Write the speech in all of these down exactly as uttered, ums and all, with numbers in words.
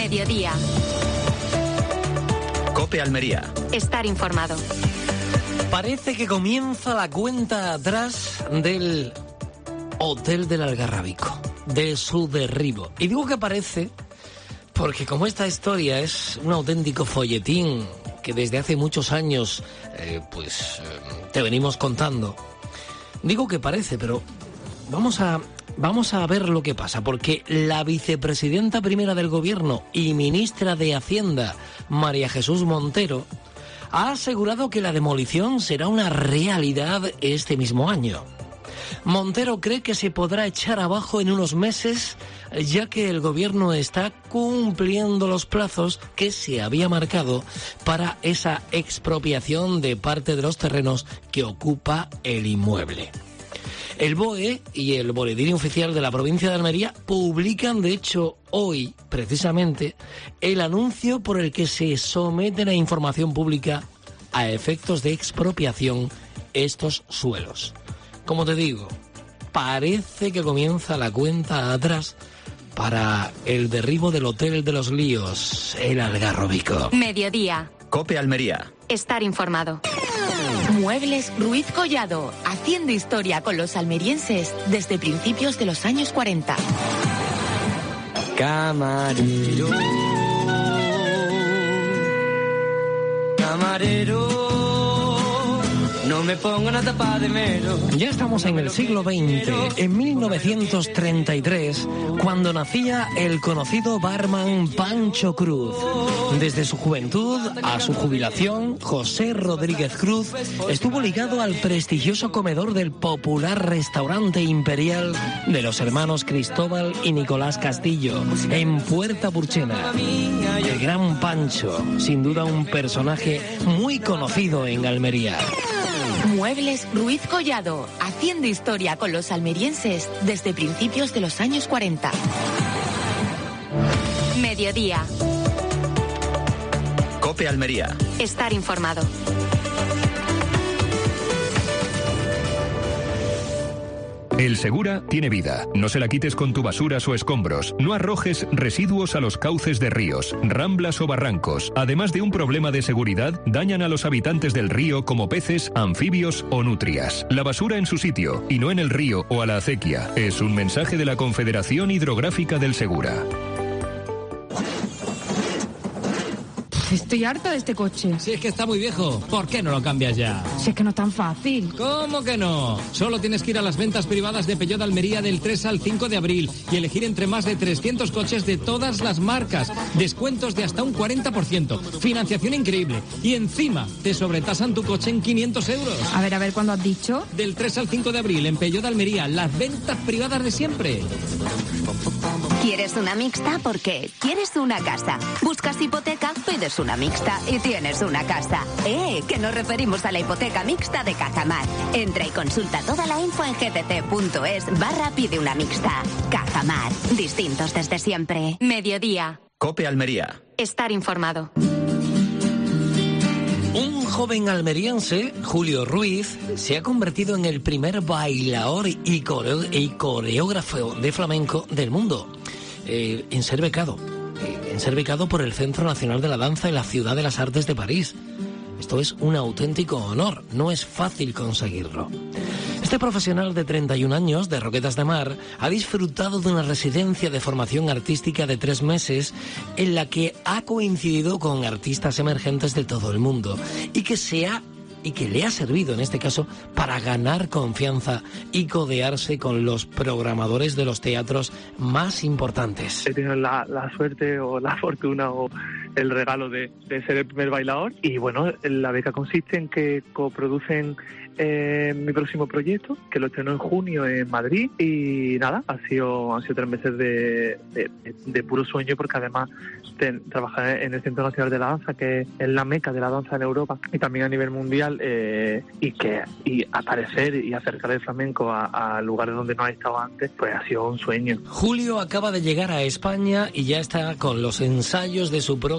Mediodía. COPE Almería. Estar informado. Parece que comienza la cuenta atrás del Hotel del Algarrabico, de su derribo. Y digo que parece porque como esta historia es un auténtico folletín que desde hace muchos años eh, pues eh, te venimos contando, digo que parece, pero vamos a, vamos a ver lo que pasa, porque la vicepresidenta primera del Gobierno y ministra de Hacienda, María Jesús Montero, ha asegurado que la demolición será una realidad este mismo año. Montero cree que se podrá echar abajo en unos meses, ya que el gobierno está cumpliendo los plazos que se había marcado para esa expropiación de parte de los terrenos que ocupa el inmueble. El B O E y el Boletín Oficial de la provincia de Almería publican, de hecho, hoy, precisamente, el anuncio por el que se someten a información pública a efectos de expropiación estos suelos. Como te digo, parece que comienza la cuenta atrás para el derribo del Hotel de los Líos, el Algarrobico. Mediodía. COPE Almería. Estar informado. Muebles Ruiz Collado, haciendo historia con los almerienses desde principios de los años cuarenta. Camarero, camarero, no me pongo una tapa de mero. Ya estamos en el siglo veinte, en mil novecientos treinta y tres, cuando nacía el conocido barman Pancho Cruz. Desde su juventud a su jubilación, José Rodríguez Cruz estuvo ligado al prestigioso comedor del popular restaurante imperial de los hermanos Cristóbal y Nicolás Castillo, en Puerta Purchena. El gran Pancho, sin duda un personaje muy conocido en Almería. Muebles Ruiz Collado, haciendo historia con los almerienses desde principios de los años cuarenta. Mediodía. COPE Almería. Estar informado. El Segura tiene vida. No se la quites con tu basuras o escombros. No arrojes residuos a los cauces de ríos, ramblas o barrancos. Además de un problema de seguridad, dañan a los habitantes del río como peces, anfibios o nutrias. La basura en su sitio y no en el río o a la acequia. Es un mensaje de la Confederación Hidrográfica del Segura. Estoy harta de este coche. Si es que está muy viejo, ¿por qué no lo cambias ya? Si es que no es tan fácil. ¿Cómo que no? Solo tienes que ir a las ventas privadas de Peugeot de Almería del tres al cinco de abril y elegir entre más de trescientos coches de todas las marcas. Descuentos de hasta un cuarenta por ciento. Financiación increíble. Y encima te sobretasan tu coche en quinientos euros. A ver, a ver, ¿cuándo has dicho? Del tres al cinco de abril en Peugeot de Almería. Las ventas privadas de siempre. ¿Quieres una mixta? Porque quieres una casa. Buscas hipoteca, pides una mixta y tienes una casa. ¡Eh! Que nos referimos a la hipoteca mixta de Cajamar. Entra y consulta toda la info en gtt.es barra pide una mixta. Cajamar. Distintos desde siempre. Mediodía. COPE Almería. Estar informado. Un joven almeriense, Julio Ruiz, se ha convertido en el primer bailaor y, coreo- y coreógrafo de flamenco del mundo eh, en ser becado. Eh, en ser becado por el Centro Nacional de la Danza en la Ciudad de las Artes de París. Esto es un auténtico honor, no es fácil conseguirlo. Este profesional de treinta y un años, de Roquetas de Mar, ha disfrutado de una residencia de formación artística de tres meses en la que ha coincidido con artistas emergentes de todo el mundo y que se ha y que le ha servido en este caso para ganar confianza y codearse con los programadores de los teatros más importantes. He tenido la, la suerte o la fortuna o el regalo de, de ser el primer bailador y bueno, la beca consiste en que coproducen eh, mi próximo proyecto, que lo estreno en junio en Madrid y nada, ha sido, han sido tres meses de, de, de puro sueño porque además de trabajar en el Centro Nacional de la Danza, que es la meca de la danza en Europa y también a nivel mundial, eh, y que y aparecer y acercar el flamenco a, a lugares donde no ha estado antes, pues ha sido un sueño. Julio acaba de llegar a España y ya está con los ensayos de su próximo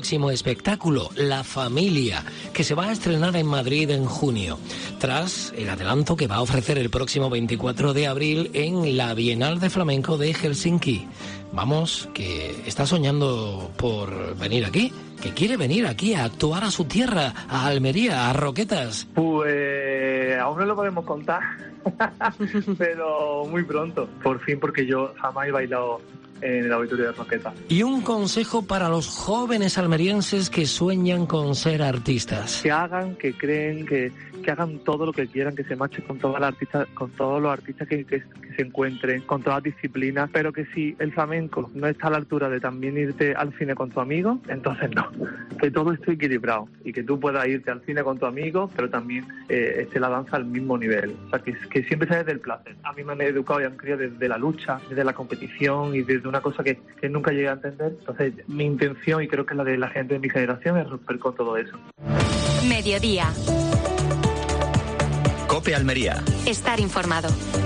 próximo espectáculo, La Familia, que se va a estrenar en Madrid en junio, tras el adelanto que va a ofrecer el próximo veinticuatro de abril en la Bienal de Flamenco de Helsinki. Vamos, que está soñando por venir aquí, que quiere venir aquí a actuar a su tierra, a Almería, a Roquetas. Pues aún no lo podemos contar, pero muy pronto, por fin, porque yo jamás he bailado en el auditorio de Roquetas. Y un consejo para los jóvenes almerienses que sueñan con ser artistas. Que hagan, que creen, que, que hagan todo lo que quieran, que se marchen con todas las artistas, con todos los artistas que, que, que se encuentren, con todas las disciplinas, pero que si el flamenco no está a la altura de también irte al cine con tu amigo, entonces no. Que todo esté equilibrado y que tú puedas irte al cine con tu amigo, pero también eh, esté la danza al mismo nivel. O sea, que, que siempre sea desde el placer. A mí me han educado y han criado desde la lucha, desde la competición y desde una cosa que, que nunca llegué a entender. Entonces, mi intención, y creo que la de la gente de mi generación, es romper con todo eso. Mediodía. COPE Almería. Estar informado.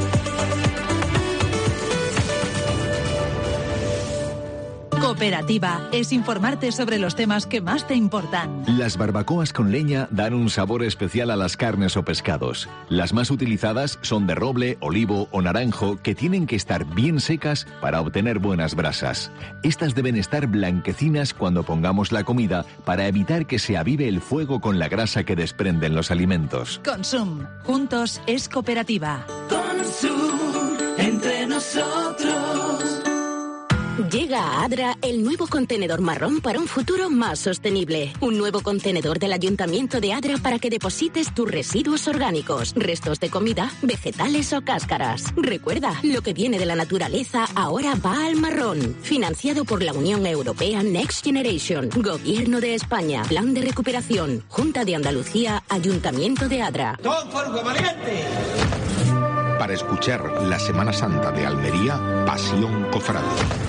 Cooperativa es informarte sobre los temas que más te importan. Las barbacoas con leña dan un sabor especial a las carnes o pescados. Las más utilizadas son de roble, olivo o naranjo, que tienen que estar bien secas para obtener buenas brasas. Estas deben estar blanquecinas cuando pongamos la comida para evitar que se avive el fuego con la grasa que desprenden los alimentos. Consum. Juntos es cooperativa. Consum, entre nosotros. Llega a Adra el nuevo contenedor marrón para un futuro más sostenible. Un nuevo contenedor del Ayuntamiento de Adra para que deposites tus residuos orgánicos, restos de comida, vegetales o cáscaras. Recuerda, lo que viene de la naturaleza ahora va al marrón. Financiado por la Unión Europea Next Generation, Gobierno de España, Plan de Recuperación, Junta de Andalucía, Ayuntamiento de Adra. ¡Todo fuego, valiente! Para escuchar la Semana Santa de Almería, Pasión Cofrade.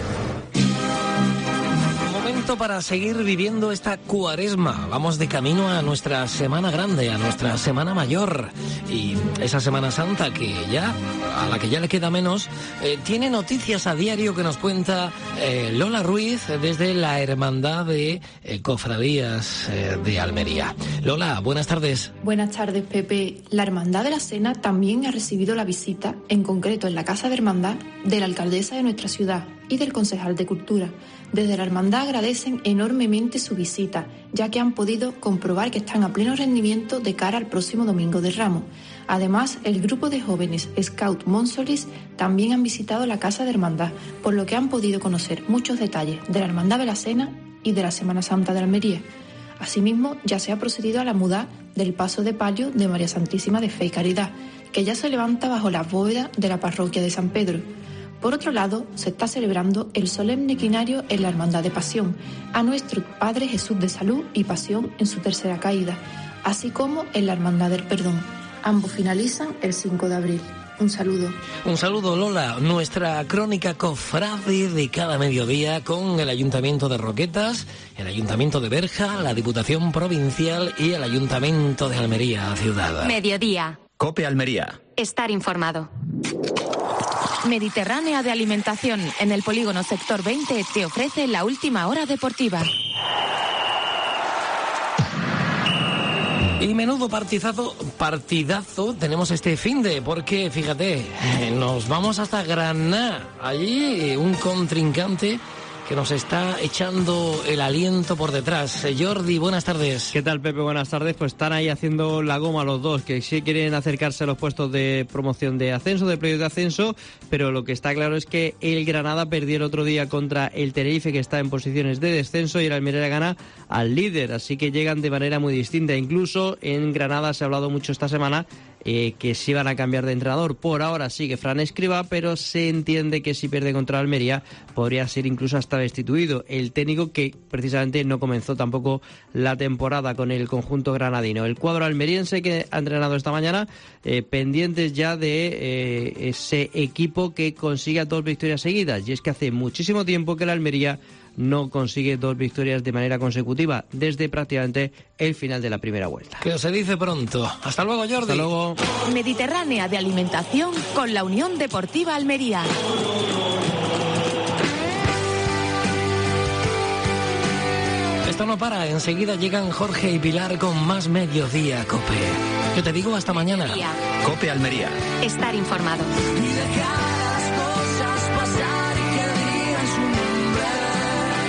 Para seguir viviendo esta cuaresma. Vamos de camino a nuestra Semana Grande, a nuestra Semana Mayor, y esa Semana Santa que ya, a la que ya le queda menos, eh, tiene noticias a diario que nos cuenta eh, Lola Ruiz desde la Hermandad de eh, Cofradías eh, de Almería. Lola, buenas tardes. Buenas tardes, Pepe. La Hermandad de la Cena también ha recibido la visita, en concreto en la Casa de Hermandad, de la alcaldesa de nuestra ciudad y del concejal de Cultura. Desde la Hermandad agradecen enormemente su visita, ya que han podido comprobar que están a pleno rendimiento de cara al próximo Domingo de Ramos. Además, el grupo de jóvenes Scout Monsolis también han visitado la Casa de Hermandad, por lo que han podido conocer muchos detalles de la Hermandad de la Cena y de la Semana Santa de Almería. Asimismo, ya se ha procedido a la muda del paso de palio de María Santísima de Fe y Caridad, que ya se levanta bajo la bóveda de la parroquia de San Pedro. Por otro lado, se está celebrando el solemne quinario en la Hermandad de Pasión, a nuestro Padre Jesús de Salud y Pasión en su tercera caída, así como en la Hermandad del Perdón. Ambos finalizan el cinco de abril. Un saludo. Un saludo, Lola. Nuestra crónica cofrade de cada mediodía con el Ayuntamiento de Roquetas, el Ayuntamiento de Berja, la Diputación Provincial y el Ayuntamiento de Almería Ciudad. Mediodía. COPE Almería. Estar informado. Mediterránea de Alimentación, en el polígono Sector veinte, te ofrece la última hora deportiva. Y menudo partidazo, partidazo tenemos este finde, porque fíjate, nos vamos hasta Granada, allí un contrincante que nos está echando el aliento por detrás. Jordi, buenas tardes. ¿Qué tal, Pepe? Buenas tardes. Pues están ahí haciendo la goma los dos, que sí quieren acercarse a los puestos de promoción de ascenso, de playoff de ascenso, pero lo que está claro es que el Granada perdió el otro día contra el Tenerife, que está en posiciones de descenso, y el Almería gana al líder, así que llegan de manera muy distinta. Incluso en Granada se ha hablado mucho esta semana Eh, que sí van a cambiar de entrenador. Por ahora sigue Fran Escribá, pero se entiende que si pierde contra Almería podría ser incluso hasta destituido. El técnico que precisamente no comenzó tampoco la temporada con el conjunto granadino. El cuadro almeriense que ha entrenado esta mañana, eh, pendientes ya de eh, ese equipo que consiga dos victorias seguidas. Y es que hace muchísimo tiempo que la Almería no consigue dos victorias de manera consecutiva desde prácticamente el final de la primera vuelta. Que se dice pronto. Hasta luego, Jordi. Hasta luego. Mediterránea de Alimentación con la Unión Deportiva Almería. Esta noche no para. Enseguida llegan Jorge y Pilar con más Mediodía, COPE. Yo te digo hasta mañana. Mediodía. COPE Almería. Estar informado. Y dejar